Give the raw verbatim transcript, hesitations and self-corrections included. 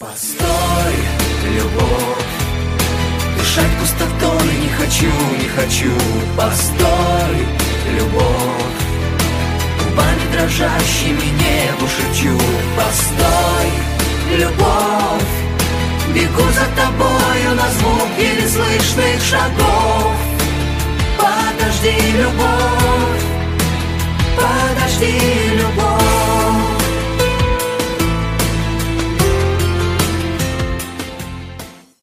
Постой, любовь, дышать пустотой не хочу, не хочу. Постой, любовь, губами дрожащими небу шепчу. Постой, любовь, бегу за тобою на звук еле слышных шагов. Подожди, любовь.